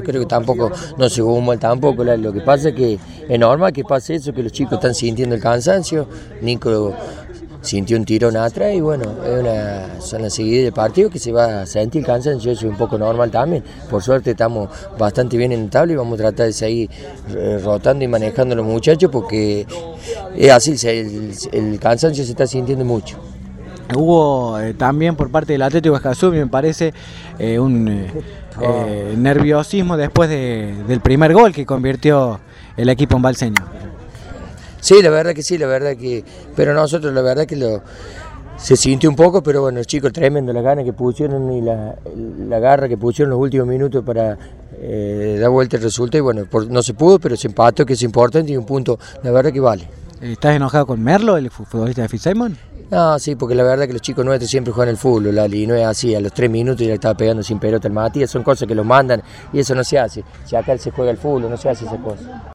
creo que tampoco no se jugó mal tampoco. Lo que pasa es que es normal que pase eso, que los chicos están sintiendo el cansancio. Nico sintió un tirón atrás y bueno, son las seguidas del partido que se va a sentir el cansancio, eso es un poco normal también. Por suerte estamos bastante bien en el tabla y vamos a tratar de seguir rotando y manejando a los muchachos porque es así, el cansancio se está sintiendo mucho. Hubo también por parte del Atlético Escazú, me parece, un nerviosismo después del primer gol que convirtió el equipo en Balseño. Sí, la verdad que, pero nosotros la verdad que se sintió un poco, pero bueno, los chicos tremendo, la gana que pusieron y la garra que pusieron los últimos minutos para dar vuelta el resultado y bueno, no se pudo, pero se empató, que es importante y un punto, la verdad que vale. ¿Estás enojado con Merlo, el futbolista de Fitzsimons? No, sí, porque la verdad que los chicos nuestros siempre juegan el fútbol, Lali, y no es así, a los 3 minutos ya le estaba pegando sin pelota al Matías, son cosas que los mandan y eso no se hace, si acá se juega el fútbol, no se hace esa cosa.